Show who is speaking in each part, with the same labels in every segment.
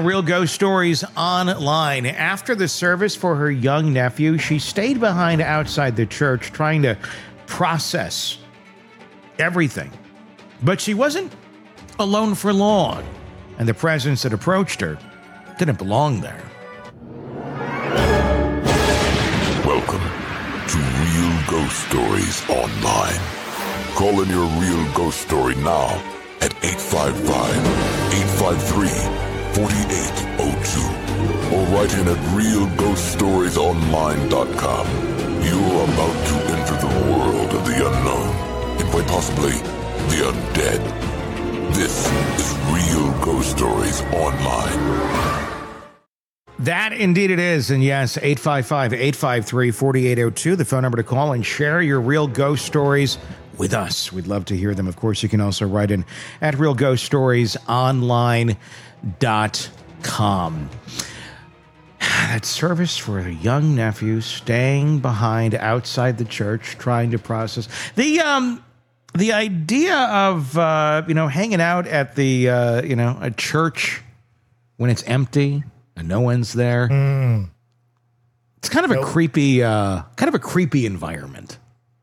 Speaker 1: Real Ghost Stories Online. After the service for her young nephew, she stayed behind outside the church trying to process everything. But she wasn't alone for long, and the presence that approached her didn't belong there.
Speaker 2: Welcome to Real Ghost Stories Online. Call in your real ghost story now at 855-853-4802 or write in at realghoststoriesonline.com. You're about to enter the world of the unknown and quite possibly the undead. This is Real Ghost Stories Online.
Speaker 1: That indeed it is. And yes, 855-853-4802, the phone number to call and share your real ghost stories with us. We'd love to hear them. Of course, you can also write in at realghoststoriesonline.com. That service for a young nephew staying behind outside the church, trying to process the idea of, hanging out at the, a church when it's empty and no one's there. It's kind of a creepy environment.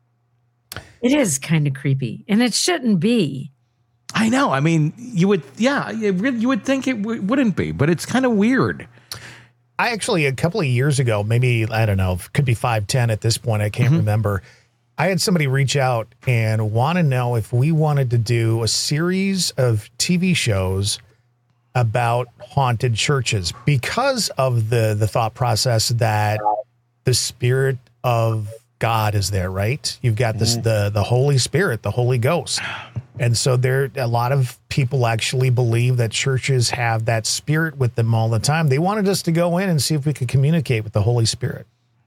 Speaker 3: It is kind of creepy, and it shouldn't be.
Speaker 1: I know. I mean, you would think it wouldn't be, but it's kind of weird.
Speaker 4: I actually, a couple of years ago, maybe, I don't know, could be 5-10 at this point. I can't remember. I had somebody reach out and want to know if we wanted to do a series of TV shows about haunted churches because of the thought process that the spirit of God is there, right? You've got this, the Holy Spirit, the Holy Ghost. And so a lot of people actually believe that churches have that spirit with them all the time. They wanted us to go in and see if we could communicate with the Holy Spirit.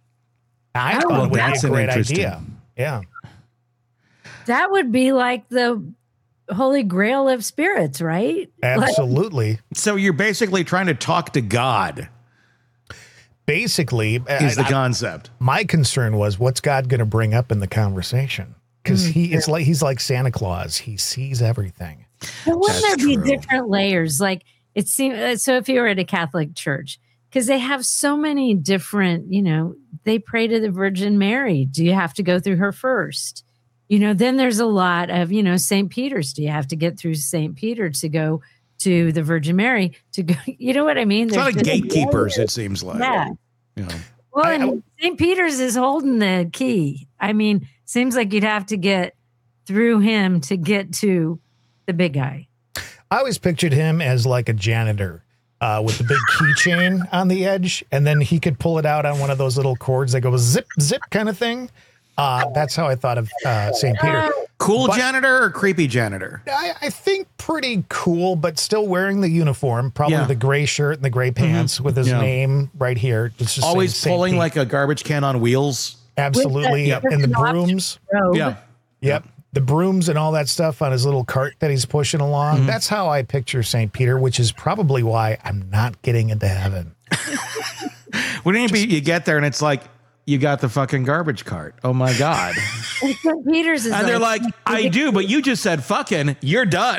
Speaker 4: I thought it would be a great idea. Yeah.
Speaker 3: That would be like the Holy Grail of spirits, right?
Speaker 4: Absolutely.
Speaker 1: So you're basically trying to talk to God.
Speaker 4: Basically,
Speaker 1: is the concept.
Speaker 4: My concern was, what's God going to bring up in the conversation? Because he's like Santa Claus. He sees everything.
Speaker 3: But wouldn't there be different layers? Like it seems. So if you were at a Catholic church, because they have so many different, they pray to the Virgin Mary. Do you have to go through her first? Then there's a lot of, St. Peter's. Do you have to get through St. Peter to go to the Virgin Mary to go? You know what I mean?
Speaker 1: It's not like gatekeepers, it seems like.
Speaker 3: Yeah. Well, and St. Peter's is holding the key. I mean, seems like you'd have to get through him to get to the big guy.
Speaker 4: I always pictured him as like a janitor with the big keychain on the edge, and then he could pull it out on one of those little cords that goes zip, zip kind of thing. That's how I thought of St. Peter.
Speaker 1: Cool janitor or creepy janitor?
Speaker 4: I think pretty cool, but still wearing the uniform, probably the gray shirt and the gray pants with his name right here. It's just
Speaker 1: always pulling like a garbage can on wheels.
Speaker 4: Absolutely. And the brooms.
Speaker 1: Yeah.
Speaker 4: Yep. The brooms and all that stuff on his little cart that he's pushing along. That's how I picture St. Peter, which is probably why I'm not getting into heaven.
Speaker 1: Wouldn't it be you get there and it's like, you got the fucking garbage cart. Oh my God.
Speaker 3: St. Peter's is
Speaker 1: and they're like, I do, but you just said fucking, you're done.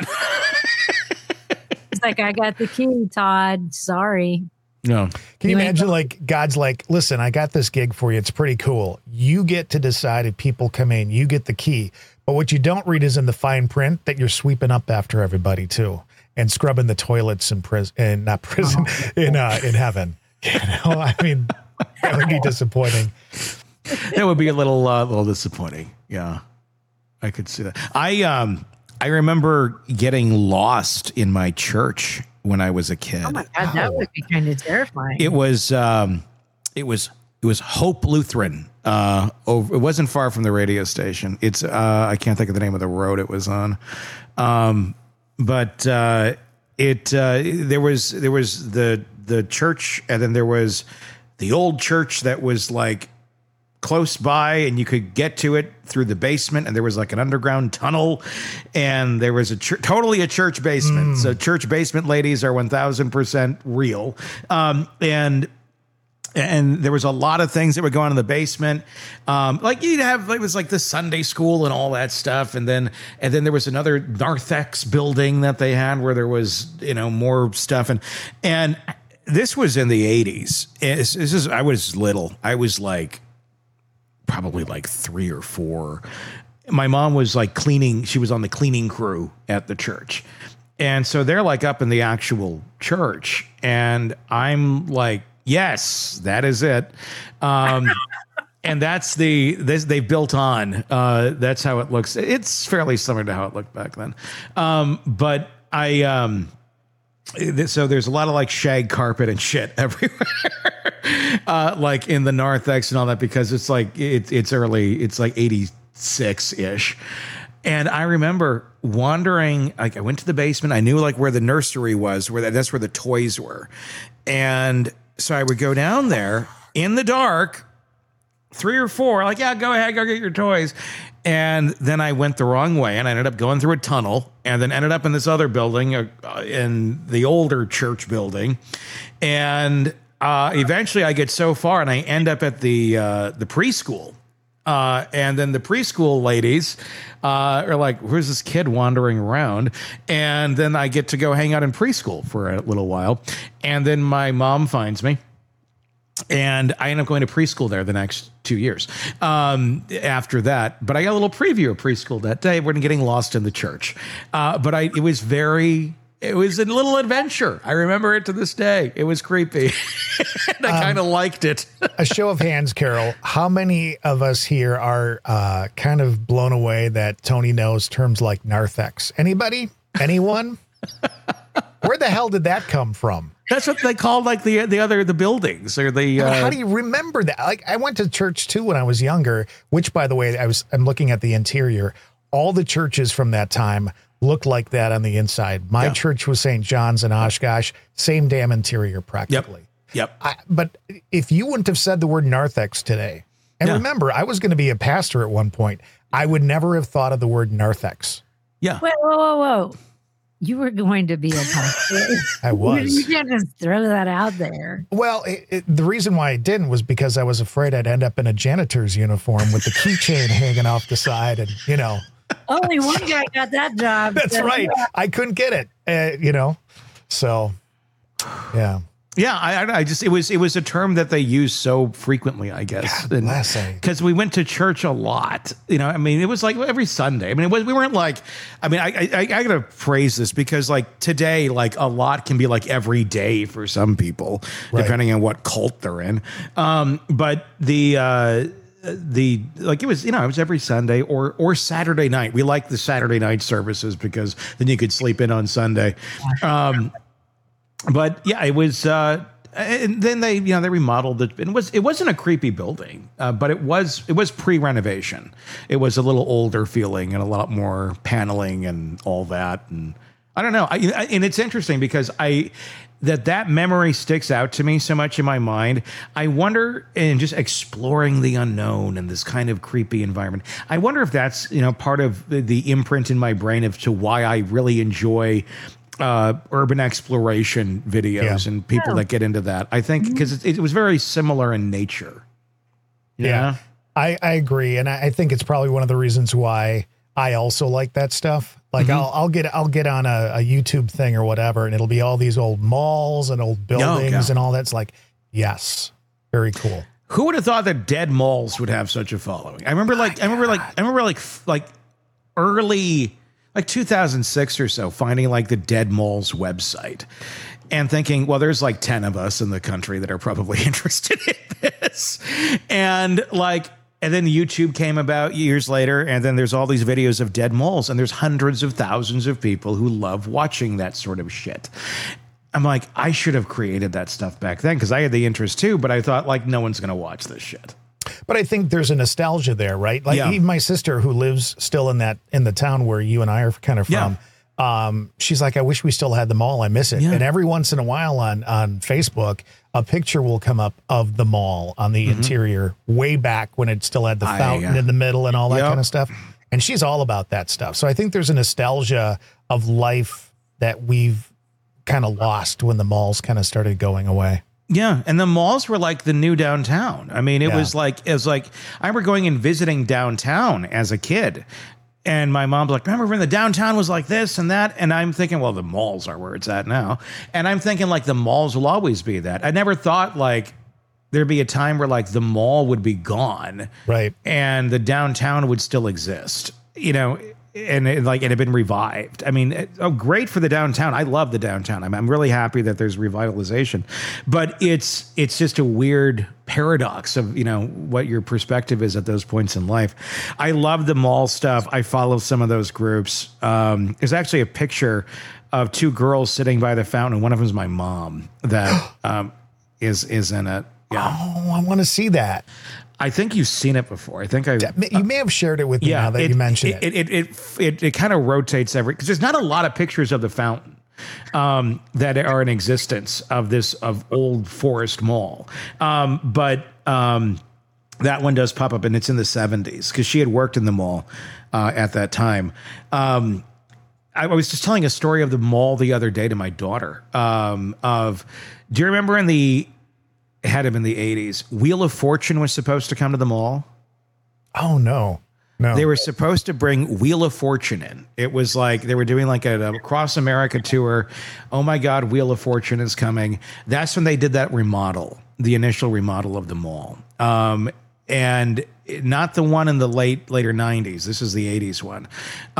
Speaker 3: It's like, I got the key, Todd. Sorry.
Speaker 1: No.
Speaker 4: Can you imagine like God's like, listen, I got this gig for you. It's pretty cool. You get to decide if people come in, you get the key. But what you don't read is in the fine print that you're sweeping up after everybody too and scrubbing the toilets in in heaven. I mean, that would be disappointing.
Speaker 1: That would be a little disappointing. Yeah, I could see that. I remember getting lost in my church when I was a kid.
Speaker 3: Oh my God, that would be kind of terrifying.
Speaker 1: It was Hope Lutheran. It wasn't far from the radio station. It's I can't think of the name of the road it was on, but there was the church, and then there was the old church that was like close by, and you could get to it through the basement, and there was like an underground tunnel, and there was totally a church basement. So church basement ladies are 1000% real. And And there was a lot of things that would go on in the basement. Like you'd have, it was like the Sunday school and all that stuff. And then there was another narthex building that they had where there was, more stuff. And this was in the 80s. I was little. I was like, probably like 3 or 4. My mom was like cleaning. She was on the cleaning crew at the church. And so they're like up in the actual church. And I'm like, yes, that is it. And that's they built on. That's how it looks. It's fairly similar to how it looked back then. But so there's a lot of like shag carpet and shit everywhere. Like in the narthex and all that, because it's like, it's early, it's like 86-ish. And I remember wandering, like I went to the basement. I knew like where the nursery was, that's where the toys were. And so I would go down there in the dark, 3 or 4, like, yeah, go ahead, go get your toys. And then I went the wrong way and I ended up going through a tunnel and then ended up in this other building, in the older church building. And eventually I get so far and I end up at the preschool. And then the preschool ladies are like, where's this kid wandering around? And then I get to go hang out in preschool for a little while. And then my mom finds me. And I end up going to preschool there the next 2 years after that. But I got a little preview of preschool that day. We're getting lost in the church. But it was a little adventure. I remember it to this day. It was creepy. And I kind of liked it.
Speaker 4: A show of hands, Carol. How many of us here are kind of blown away that Tony knows terms like narthex? Anybody? Anyone? Where the hell did that come from?
Speaker 1: That's what they called like the buildings or the.
Speaker 4: How do you remember that? Like I went to church too when I was younger. Which, by the way, I'm looking at the interior. All the churches from that time looked like that on the inside. My church was St. John's in Oshkosh. Same damn interior, practically.
Speaker 1: Yep.
Speaker 4: But if you wouldn't have said the word narthex today, and remember, I was going to be a pastor at one point, I would never have thought of the word narthex.
Speaker 1: Yeah.
Speaker 3: Whoa. You were going to be a pastor.
Speaker 4: I was.
Speaker 3: You can't just throw that out there.
Speaker 4: Well, the reason why I didn't was because I was afraid I'd end up in a janitor's uniform with the keychain hanging off the side and,
Speaker 3: Only one guy got that job.
Speaker 4: That's right. I couldn't get it, So, yeah.
Speaker 1: Yeah, I just it was a term that they used so frequently, I guess, because we went to church a lot. I mean, it was like every Sunday. I mean, we weren't like. I mean, I gotta phrase this because like today, like a lot can be like every day for some people, depending on what cult they're in. But it was it was every Sunday or Saturday night. We liked the Saturday night services because then you could sleep in on Sunday. But yeah, it was, and then they remodeled it. It wasn't a creepy building, but it was pre-renovation. It was a little older feeling and a lot more paneling and all that. And I don't know. And it's interesting because that memory sticks out to me so much in my mind. I wonder, in just exploring the unknown and this kind of creepy environment, I wonder if that's, part of the imprint in my brain as to why I really enjoy urban exploration videos and people that get into that. I think because it was very similar in nature.
Speaker 4: Yeah. I agree. And I think it's probably one of the reasons why I also like that stuff. Like I'll get on a YouTube thing or whatever, and it'll be all these old malls and old buildings and all that's like, yes, very cool.
Speaker 1: Who would have thought that dead malls would have such a following? I remember early, like 2006 or so, finding like the Dead Malls website and thinking, well, there's like 10 of us in the country that are probably interested in this. And then YouTube came about years later, and then there's all these videos of dead malls, and there's hundreds of thousands of people who love watching that sort of shit. I'm like, I should have created that stuff back then because I had the interest too, but I thought like no one's going to watch this shit.
Speaker 4: But I think there's a nostalgia there, right? Like even my sister who lives still in the town where you and I are kind of from, she's like, I wish we still had the mall. I miss it. Yeah. And every once in a while on Facebook, a picture will come up of the mall on the interior way back when it still had the fountain in the middle and all that kind of stuff. And she's all about that stuff. So I think there's a nostalgia of life that we've kind of lost when the malls kind of started going away.
Speaker 1: Yeah, and the malls were like the new downtown. I mean, it was like I remember going and visiting downtown as a kid. And my mom's like, remember when the downtown was like this and that? And I'm thinking, well, the malls are where it's at now. And I'm thinking like the malls will always be that. I never thought like there'd be a time where like the mall would be gone.
Speaker 4: Right.
Speaker 1: And the downtown would still exist, you know, and it had been revived. I mean, great for the downtown. I love the downtown. I'm really happy that there's revitalization, but it's just a weird paradox of, you know, what your perspective is at those points in life. I love the mall stuff. I follow some of those groups. There's actually a picture of two girls sitting by the fountain, and one of them is my mom that is in it. Yeah.
Speaker 4: Oh, I want to see that.
Speaker 1: I think you've seen it before. I think
Speaker 4: you may have shared it with me now that you mentioned
Speaker 1: it. It kind of rotates because there's not a lot of pictures of the fountain that are in existence of Old Forest Mall. But that one does pop up, and it's in the 70s because she had worked in the mall at that time. I was just telling a story of the mall the other day to my daughter. Do you remember it had him in the 80s. Wheel of Fortune was supposed to come to the mall.
Speaker 4: Oh, no.
Speaker 1: They were supposed to bring Wheel of Fortune in. It was like they were doing like a Across America tour. Oh, my God, Wheel of Fortune is coming. That's when they did that remodel, the initial remodel of the mall. And not the one in the later 90s. This is the 80s one.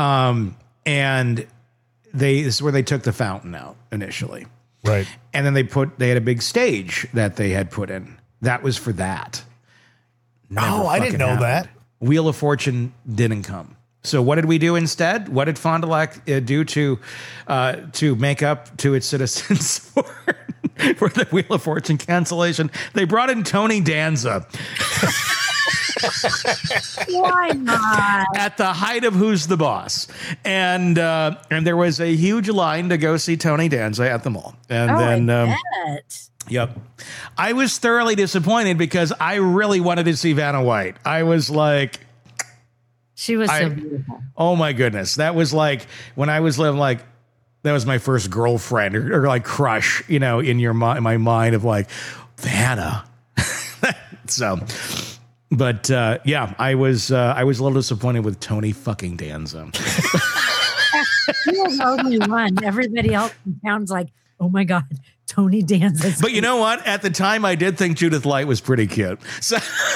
Speaker 1: And this is where they took the fountain out initially.
Speaker 4: Right.
Speaker 1: And then they had a big stage that they had put in. That was for that.
Speaker 4: I didn't know that.
Speaker 1: Wheel of Fortune didn't come. So what did we do instead? What did Fond du Lac do to make up to its citizens for the Wheel of Fortune cancellation? They brought in Tony Danza.
Speaker 3: Why not?
Speaker 1: At the height of Who's the Boss, and there was a huge line to go see Tony Danza at the mall, and yep, I was thoroughly disappointed because I really wanted to see Vanna White. I was like,
Speaker 3: she was so beautiful.
Speaker 1: Oh my goodness, that was like when I was living like. That was my first girlfriend or like crush, you know, in my mind of like Vanna. So. But yeah, I was a little disappointed with Tony fucking Danza.
Speaker 3: He was the only one. Everybody else in town's like, oh my God, Tony Danza.
Speaker 1: But you know what? At the time, I did think Judith Light was pretty cute. So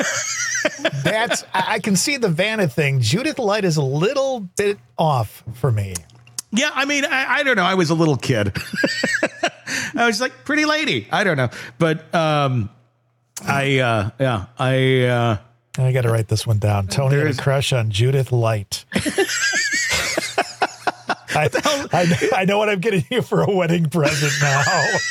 Speaker 4: I can see the Vanna thing. Judith Light is a little bit off for me.
Speaker 1: Yeah, I mean, I don't know. I was a little kid. I was like, pretty lady. I don't know, but. I
Speaker 4: got to write this one down. Tony had a crush on Judith Light. I know what I'm getting you for a wedding present now.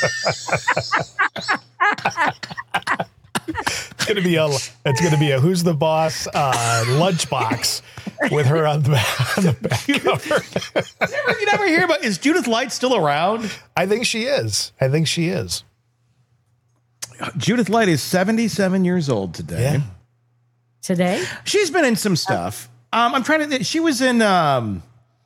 Speaker 4: It's gonna be a Who's the Boss lunchbox with her on the back cover.
Speaker 1: You never hear about, is Judith Light still around?
Speaker 4: I think she is.
Speaker 1: Judith Light is 77 years old today.
Speaker 4: Yeah.
Speaker 3: Today?
Speaker 1: She's been in some stuff. I'm trying to, she was in, I'm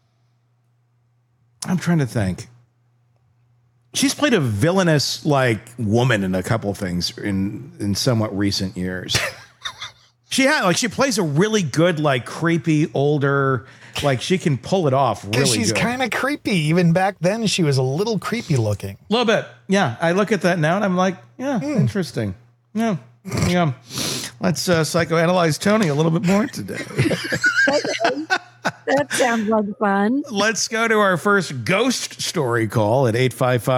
Speaker 1: trying to think. She's played a villainous like woman in a couple things in somewhat recent years. She plays a really good, like creepy older, like she can pull it off really good.
Speaker 4: She's kind of creepy. Even back then, she was a little creepy looking.
Speaker 1: A little bit. Yeah. I look at that now and I'm like, yeah, interesting. Yeah. Yeah. Let's psychoanalyze Tony a little bit more today.
Speaker 3: That sounds like fun.
Speaker 1: Let's go to our first ghost story call at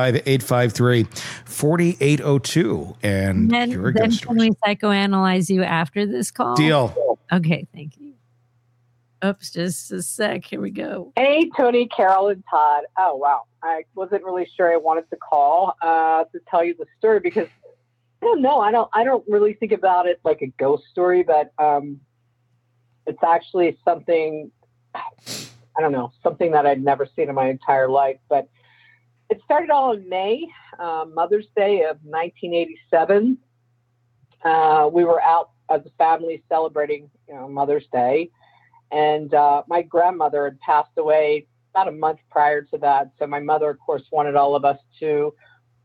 Speaker 1: 855-853-4802. And your
Speaker 3: then
Speaker 1: ghost
Speaker 3: can we psychoanalyze you after this call?
Speaker 1: Deal.
Speaker 3: Okay, thank you. Oops, just a sec. Here we go.
Speaker 5: Hey, Tony, Carol, and Todd. Oh, wow. I wasn't really sure I wanted to call to tell you the story because I don't know. I don't really think about it like a ghost story, but it's actually something, I don't know, something that I'd never seen in my entire life. But it started all in May, Mother's Day of 1987. We were out as a family celebrating, Mother's Day. And my grandmother had passed away about a month prior to that. So my mother, of course, wanted all of us to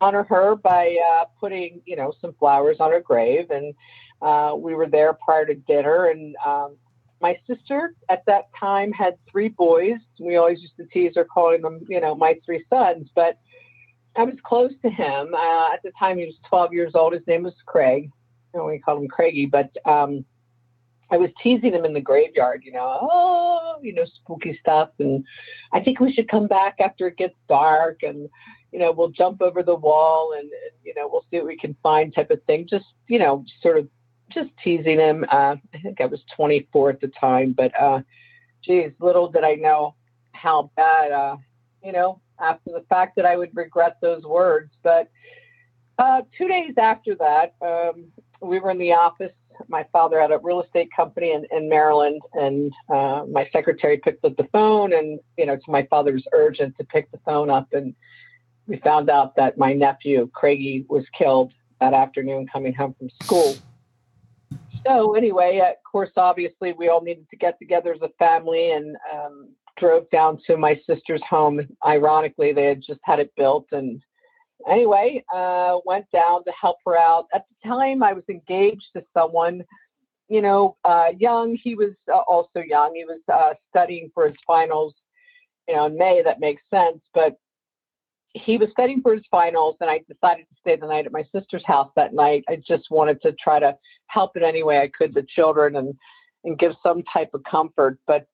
Speaker 5: honor her by putting, some flowers on her grave. And we were there prior to dinner. And my sister at that time had 3 boys. We always used to tease her, calling them, my 3 sons. But I was close to him. At the time, he was 12 years old. His name was Craig. We called him Craigie. But I was teasing him in the graveyard, spooky stuff. And I think we should come back after it gets dark, and, we'll jump over the wall and we'll see what we can find, type of thing. Just, sort of just teasing him. I think I was 24 at the time, but geez, little did I know how bad, after the fact, that I would regret those words. But 2 days after that, we were in the office. My father had a real estate company in Maryland, and my secretary picked up the phone, and, to my father, was urgent to pick the phone up. And we found out that my nephew, Craigie, was killed that afternoon coming home from school. So anyway, of course, obviously, we all needed to get together as a family, and drove down to my sister's home. Ironically, they had just had it built. And anyway, went down to help her out. At the time, I was engaged to someone, young. He was also young. He was studying for his finals, in May. That makes sense. But he was studying for his finals, and I decided to stay the night at my sister's house that night. I just wanted to try to help in any way I could the children and give some type of comfort. But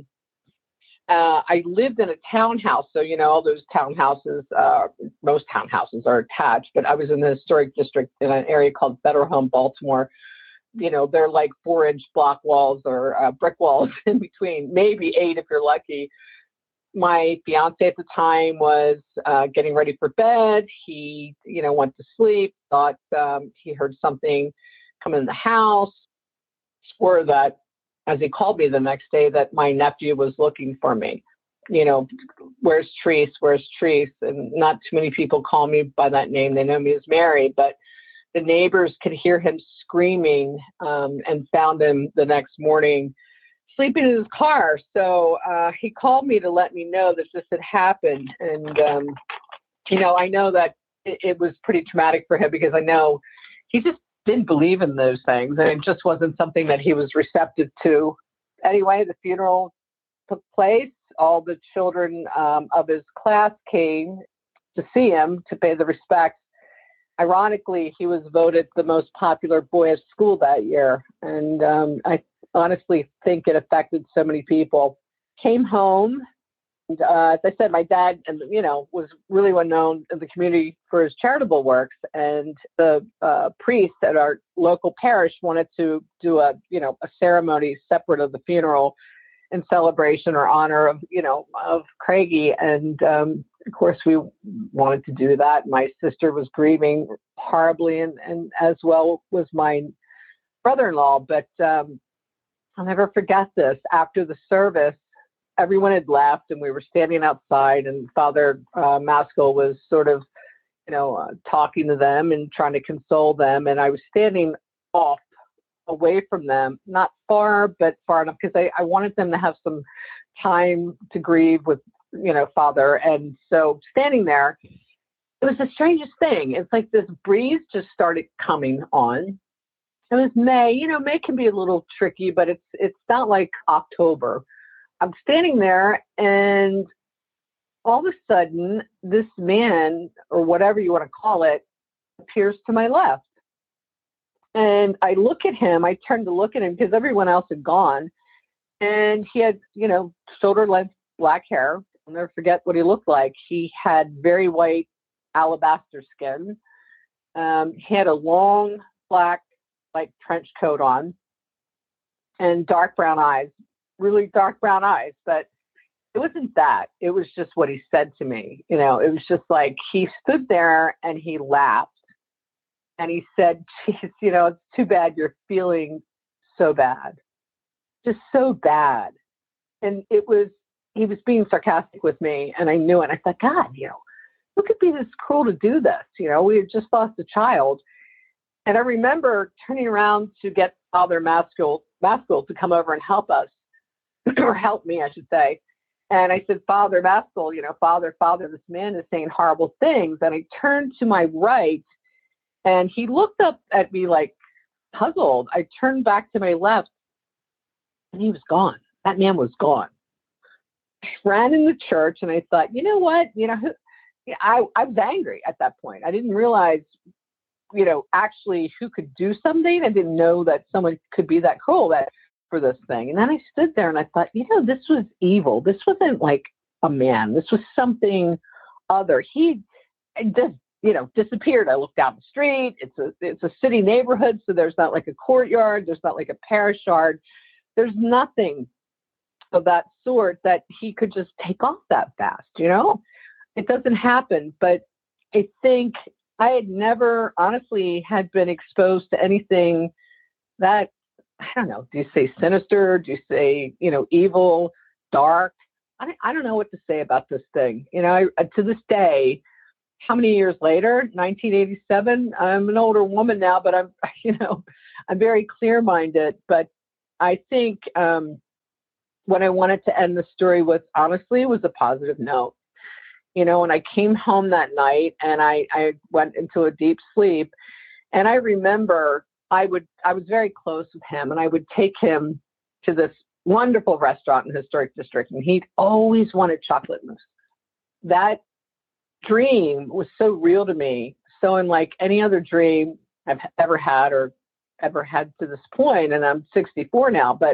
Speaker 5: I lived in a townhouse. So, all those townhouses, most townhouses are attached, but I was in the historic district in an area called Better Home, Baltimore. They're like 4-inch block walls or brick walls in between, maybe 8 if you're lucky. My fiance at the time was getting ready for bed. He, went to sleep, thought he heard something come in the house, swore that, as he called me the next day, that my nephew was looking for me. Where's Treese? Where's Treese? And not too many people call me by that name. They know me as Mary, but the neighbors could hear him screaming, and found him the next morning sleeping in his car. So he called me to let me know that this had happened. And, I know that it was pretty traumatic for him, because I know he just didn't believe in those things, and it just wasn't something that he was receptive to. Anyway, the funeral took place. All the children of his class came to see him, to pay the respects. Ironically, he was voted the most popular boy at school that year, and I honestly think it affected so many people. Came home. And, as I said, my dad, was really well known in the community for his charitable works. And the priest at our local parish wanted to do a ceremony separate of the funeral in celebration or honor of Craigie. And of course, we wanted to do that. My sister was grieving horribly, and as well was my brother-in-law. But I'll never forget this. After the service, everyone had left, and we were standing outside, and Father Maskell was sort of, talking to them and trying to console them. And I was standing off away from them, not far, but far enough, because I wanted them to have some time to grieve with, Father. And so standing there, it was the strangest thing. It's like this breeze just started coming on. It was May. May can be a little tricky, but it's not like October. I'm standing there, and all of a sudden, this man, or whatever you want to call it, appears to my left. And I look at him. I turned to look at him because everyone else had gone. And he had, shoulder-length black hair. I'll never forget what he looked like. He had very white alabaster skin. He had a long, black, trench coat on, and dark brown eyes. Really dark brown eyes, but it wasn't that. It was just what he said to me. It was just like he stood there and he laughed, and he said, "Geez, it's too bad you're feeling so bad, just so bad." And he was being sarcastic with me, and I knew it. I thought, God, who could be this cruel to do this? We had just lost a child, and I remember turning around to get Father Maskell to come over and help us. Or help me, I should say. And I said, Father Maskell, Father, this man is saying horrible things. And I turned to my right, and he looked up at me like puzzled. I turned back to my left, and he was gone. That man was gone. I ran in the church, and I thought, you know what? I was angry at that point. I didn't realize, actually who could do something. I didn't know that someone could be that cruel for this thing. And then I stood there and I thought, this was evil. This wasn't like a man. This was something other. He just, disappeared. I looked down the street. It's a city neighborhood. So there's not like a courtyard. There's not like a parish yard. There's nothing of that sort that he could just take off that fast. It doesn't happen. But I think I had never honestly had been exposed to anything that, I don't know, do you say sinister? Do you say, evil, dark? I don't know what to say about this thing. To this day, how many years later, 1987, I'm an older woman now, but I'm very clear-minded. But I think what I wanted to end the story with, honestly, was a positive note. And I came home that night and I went into a deep sleep. And I remember I was very close with him, and I would take him to this wonderful restaurant in the historic district, and he'd always wanted chocolate mousse. That dream was so real to me, so unlike any other dream I've ever had to this point. And I'm 64 now, but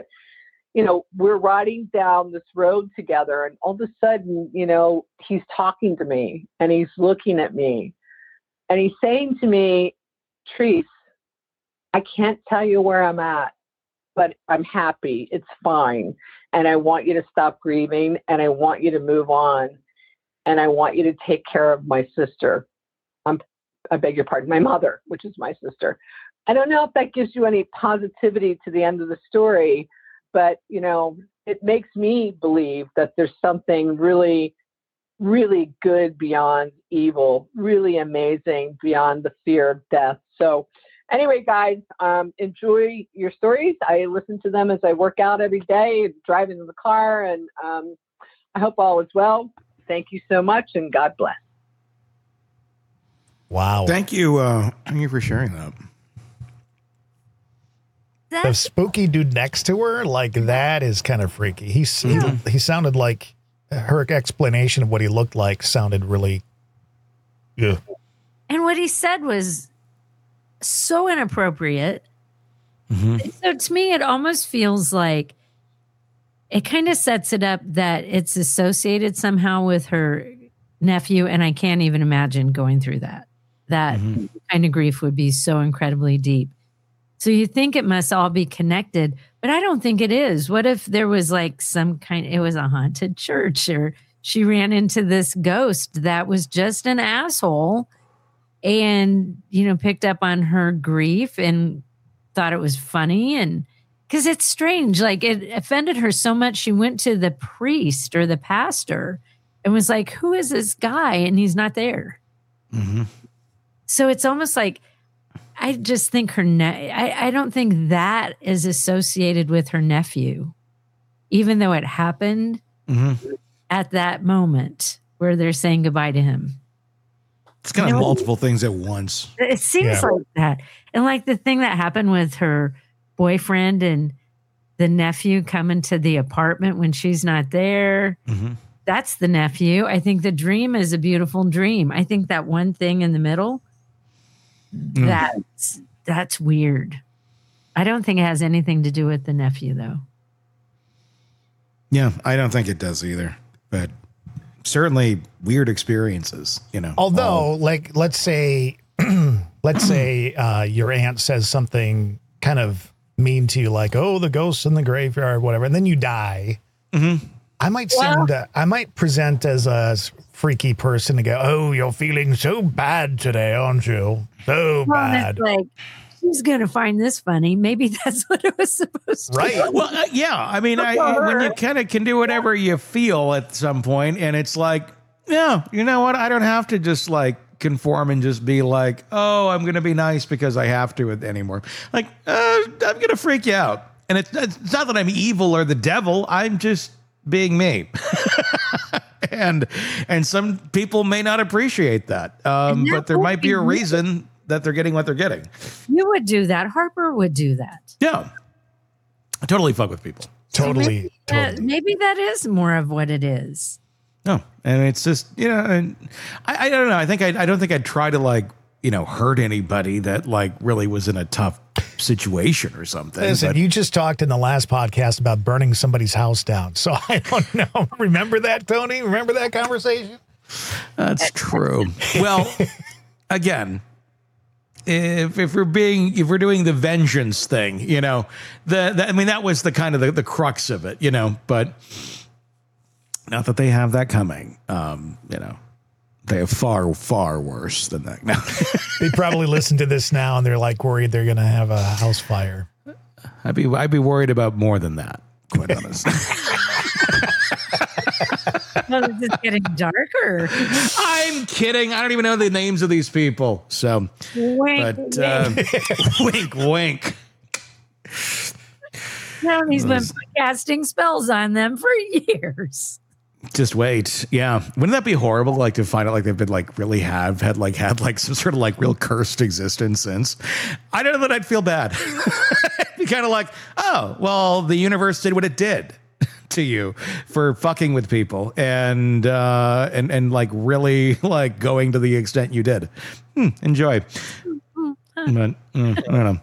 Speaker 5: we're riding down this road together, and all of a sudden, he's talking to me and he's looking at me and he's saying to me, Treese, I can't tell you where I'm at, but I'm happy. It's fine. And I want you to stop grieving, and I want you to move on, and I want you to take care of my sister. I beg your pardon, my mother, which is my sister. I don't know if that gives you any positivity to the end of the story, but, it makes me believe that there's something really, really good beyond evil, really amazing beyond the fear of death. So anyway, guys, enjoy your stories. I listen to them as I work out every day, driving in the car, and I hope all is well. Thank you so much, and God bless.
Speaker 4: Wow.
Speaker 1: Thank you. Thank you for sharing that.
Speaker 4: The spooky dude next to her, like, that is kind of freaky. He sounded like her explanation of what he looked like sounded really good.
Speaker 3: And what he said was so inappropriate. Mm-hmm. So to me, it almost feels like it kind of sets it up that it's associated somehow with her nephew. And I can't even imagine going through that. That kind of grief would be so incredibly deep. So you think it must all be connected, but I don't think it is. What if there was like it was a haunted church, or she ran into this ghost that was just an asshole and, picked up on her grief and thought it was funny. And because it's strange, like it offended her so much. She went to the priest or the pastor and was like, who is this guy? And he's not there. Mm-hmm. So it's almost like, I just think I don't think that is associated with her nephew, even though it happened at that moment where they're saying goodbye to him.
Speaker 1: It's kind of multiple things at once.
Speaker 3: It seems like that. And like the thing that happened with her boyfriend and the nephew coming to the apartment when she's not there. Mm-hmm. That's the nephew. I think the dream is a beautiful dream. I think that one thing in the middle, that's weird. I don't think it has anything to do with the nephew, though.
Speaker 1: Yeah, I don't think it does either. But certainly weird experiences,
Speaker 4: Although, let's say your aunt says something kind of mean to you, like, "Oh, the ghosts in the graveyard," whatever, and then you die. Mm-hmm. I might present as a freaky person to go, "Oh, you're feeling so bad today, aren't you? So bad."
Speaker 3: It's like, she's going to find this funny. Maybe that's what it was supposed to be.
Speaker 1: Right. Well, yeah. I mean, when you kind of can do whatever you feel at some point, and it's like, yeah, you know what? I don't have to just like conform and just be like, oh, I'm going to be nice because I have to anymore. Like, I'm going to freak you out. And it's not that I'm evil or the devil. I'm just being me. and some people may not appreciate that. But there might be a reason that they're getting what they're getting.
Speaker 3: You would do that. Harper would do that.
Speaker 1: Yeah. I totally fuck with people.
Speaker 4: Totally.
Speaker 3: Maybe that is more of what it is.
Speaker 1: No, and it's just, and I don't know. I don't think I'd try to like, hurt anybody that like really was in a tough situation or something.
Speaker 4: Listen, you just talked in the last podcast about burning somebody's house down. So I don't know. Remember that, Tony? Remember that conversation?
Speaker 1: That's true. Well, again, if we're doing the vengeance thing, that was the kind of the crux of it, but not that they have that coming, they have far, far worse than that. No.
Speaker 4: They probably listen to this now and they're like worried they're going to have a house fire.
Speaker 1: I'd be worried about more than that, quite honestly.
Speaker 3: Well, it's just getting darker.
Speaker 1: I'm kidding. I don't even know the names of these people. So,
Speaker 3: wink,
Speaker 1: wink, wink.
Speaker 3: Tony's been casting spells on them for years.
Speaker 1: Just wait. Yeah. Wouldn't that be horrible? Like to find out like they've been like really had some sort of like real cursed existence since. I don't know that I'd feel bad. It'd be kind of like, oh, well, the universe did what it did to you for fucking with people and like really like going to the extent you did. Enjoy. But, I don't know.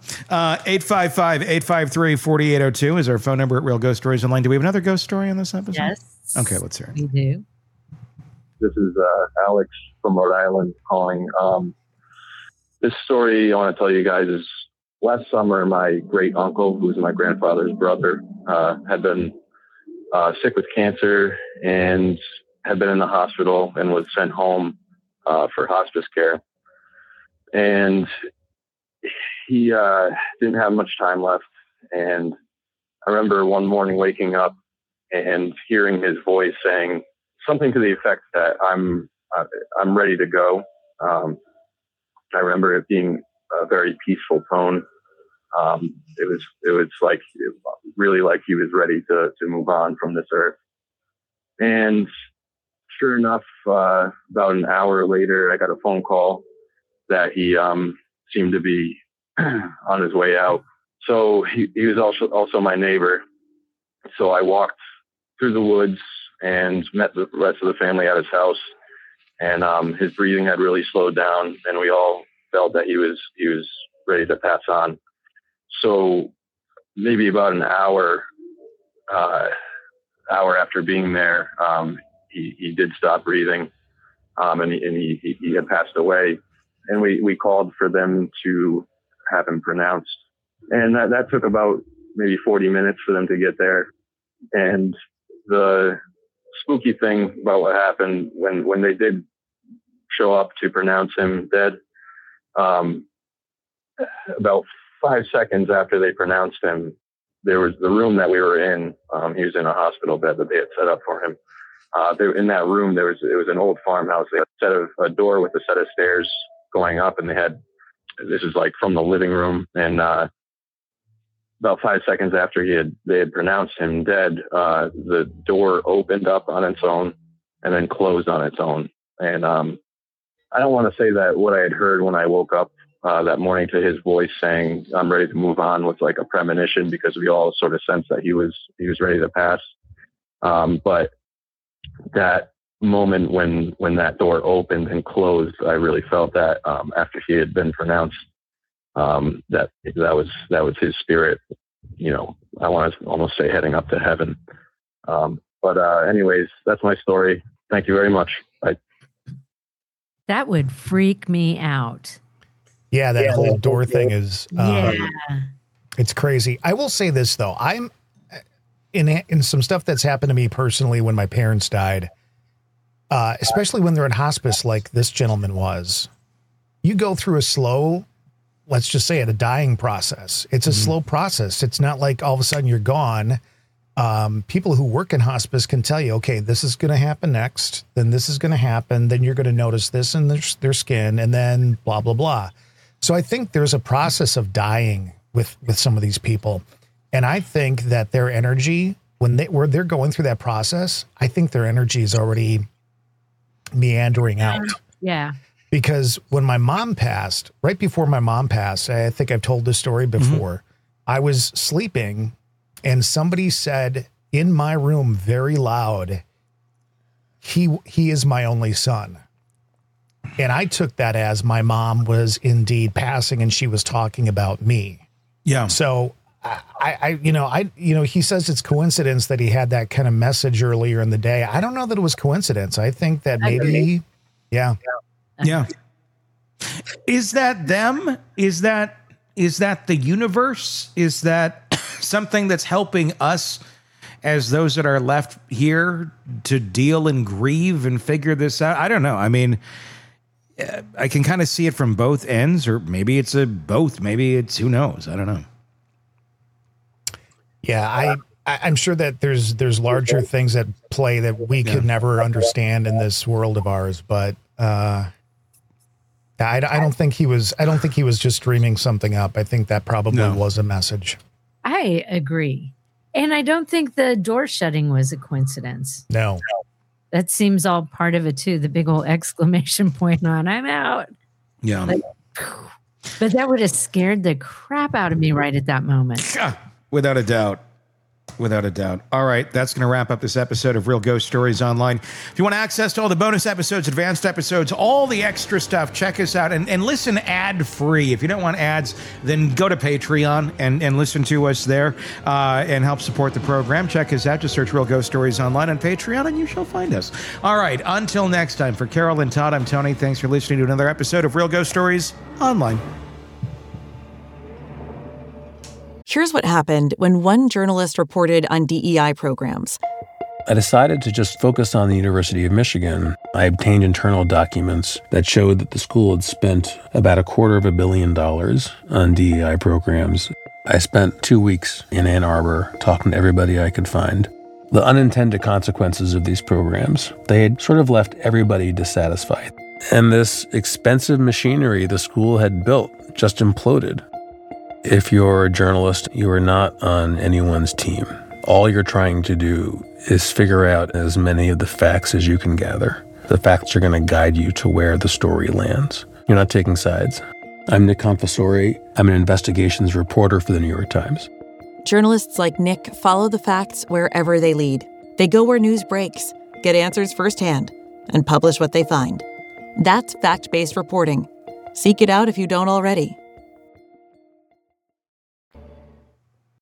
Speaker 1: 855-853-4802 is our phone number at Real Ghost Stories Online. Do we have another ghost story on this episode?
Speaker 3: Yes.
Speaker 1: Okay, let's hear it.
Speaker 3: We do.
Speaker 6: This is Alex from Rhode Island calling. This story I want to tell you guys is last summer, my great uncle, who's my grandfather's brother, had been sick with cancer and had been in the hospital and was sent home for hospice care. And he didn't have much time left. And I remember one morning waking up and hearing his voice saying something to the effect that I'm ready to go. I remember it being a very peaceful tone. It was like really like he was ready to move on from this earth. And sure enough, about an hour later, I got a phone call that he seemed to be on his way out. So he was also my neighbor. So I walked through the woods and met the rest of the family at his house. And his breathing had really slowed down, and we all felt that he was ready to pass on. So maybe about an hour after being there, he did stop breathing, and he had passed away. And we called for them to have him pronounced. And that took about maybe 40 minutes for them to get there. And the spooky thing about what happened when they did show up to pronounce him dead, about 5 seconds after they pronounced him, there was the room that we were in. He was in a hospital bed that they had set up for him. In that room, it was an old farmhouse. They had a door with a set of stairs going up, and this is like from the living room. And about 5 seconds after they had pronounced him dead, the door opened up on its own and then closed on its own. And I don't want to say that what I had heard when I woke up that morning to his voice saying I'm ready to move on was like a premonition, because we all sort of sensed that he was ready to pass. But that moment when that door opened and closed, I really felt that after he had been pronounced, that was his spirit, I want to almost say heading up to heaven. But anyways, that's my story. Thank you very much. Bye.
Speaker 3: That would freak me out.
Speaker 4: Yeah, that whole door thing is, it's crazy. I will say this though. I'm in some stuff that's happened to me personally when my parents died, especially when they're in hospice, like this gentleman was. You go through a slow, let's just say it, a dying process. It's a slow process. It's not like all of a sudden you're gone. People who work in hospice can tell you, okay, this is going to happen next. Then this is going to happen. Then you're going to notice this in their skin, and then blah, blah, blah. So I think there's a process of dying with some of these people. And I think that their energy when they're going through that process, I think their energy is already meandering out.
Speaker 3: Yeah.
Speaker 4: Because when my mom passed, right before my mom passed, I think I've told this story before, I was sleeping and somebody said in my room very loud, he is my only son. And I took that as my mom was indeed passing and she was talking about me.
Speaker 1: Yeah.
Speaker 4: So he says it's coincidence that he had that kind of message earlier in the day. I don't know that it was coincidence. I think that maybe, yeah.
Speaker 1: Is that them? Is that the universe? Is that something that's helping us as those that are left here to deal and grieve and figure this out? I don't know. I mean, I can kind of see it from both ends, or maybe it's both. Maybe it's, who knows? I don't know.
Speaker 4: Yeah, I'm sure that there's larger things at play that we could never understand in this world of ours, but I don't think he was just dreaming something up. I think that probably was a message.
Speaker 3: I agree. And I don't think the door shutting was a coincidence.
Speaker 4: No.
Speaker 3: That seems all part of it too. The big old exclamation point on "I'm out."
Speaker 1: Yeah.
Speaker 3: But that would have scared the crap out of me right at that moment.
Speaker 1: Without a doubt. Without a doubt. All right, that's going to wrap up this episode of Real Ghost Stories Online. If you want access to all the bonus episodes, advanced episodes, all the extra stuff, check us out and listen ad-free. If you don't want ads, then go to Patreon and listen to us there and help support the program. Check us out. Just search Real Ghost Stories Online on Patreon and you shall find us. All right, until next time, for Carol and Todd, I'm Tony. Thanks for listening to another episode of Real Ghost Stories Online.
Speaker 7: Here's what happened when one journalist reported on DEI programs.
Speaker 8: I decided to just focus on the University of Michigan. I obtained internal documents that showed that the school had spent about $250 million on DEI programs. I spent 2 weeks in Ann Arbor talking to everybody I could find. The unintended consequences of these programs, they had sort of left everybody dissatisfied. And this expensive machinery the school had built just imploded. If you're a journalist, you are not on anyone's team. All you're trying to do is figure out as many of the facts as you can gather. The facts are going to guide you to where the story lands. You're not taking sides. I'm Nick Confessori. I'm an investigations reporter for the New York Times.
Speaker 7: Journalists like Nick follow the facts wherever they lead. They go where news breaks, get answers firsthand, and publish what they find. That's fact-based reporting. Seek it out if you don't already.